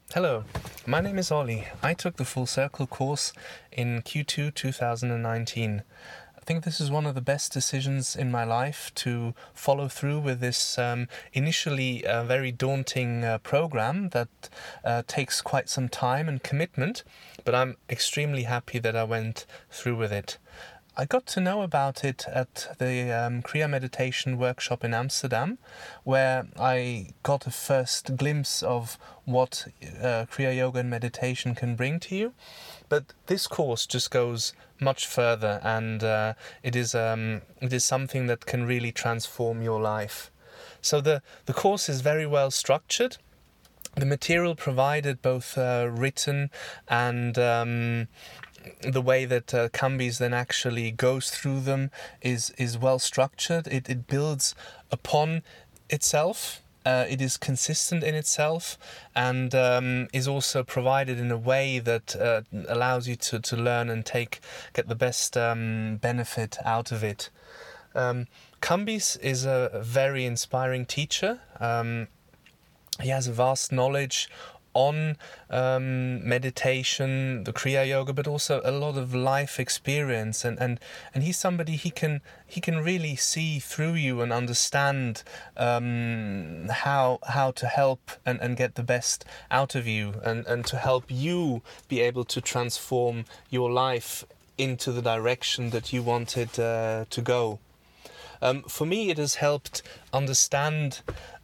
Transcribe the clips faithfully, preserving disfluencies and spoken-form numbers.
Hello, my name is Ollie. I took the Full Circle course in Q two two thousand nineteen. I think this is one of the best decisions in my life to follow through with this um, initially uh, very daunting uh, program that uh, takes quite some time and commitment, but I'm extremely happy that I went through with it. I got to know about it at the um, Kriya Meditation workshop in Amsterdam, where I got a first glimpse of what uh, Kriya Yoga and meditation can bring to you. But this course just goes much further, and uh, it is um, it is something that can really transform your life. So the, the course is very well structured. The material provided, both uh, written and um, the way that uh, Kambiz then actually goes through them is is well structured. It it builds upon itself. Uh, it is consistent in itself, and um, is also provided in a way that uh, allows you to, to learn and take get the best um, benefit out of it. Um, Kambiz is a very inspiring teacher. Um, he has a vast knowledge on um, meditation, the Kriya Yoga, but also a lot of life experience, and, and, and he's somebody he can he can really see through you and understand um, how how to help and, and get the best out of you, and, and to help you be able to transform your life into the direction that you wanted uh, to go. Um, for me, it has helped understand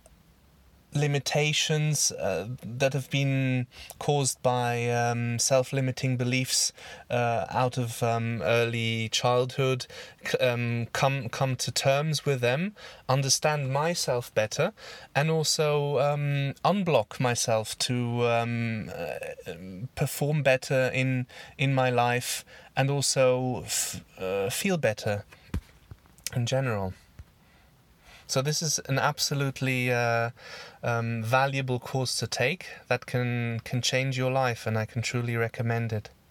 limitations uh, that have been caused by um, self-limiting beliefs uh, out of um, early childhood, c- um, come come to terms with them, understand myself better, and also um, unblock myself to um, uh, perform better in in my life, and also f- uh, feel better in general. So this is an absolutely uh, um, valuable course to take that can can change your life, and I can truly recommend it.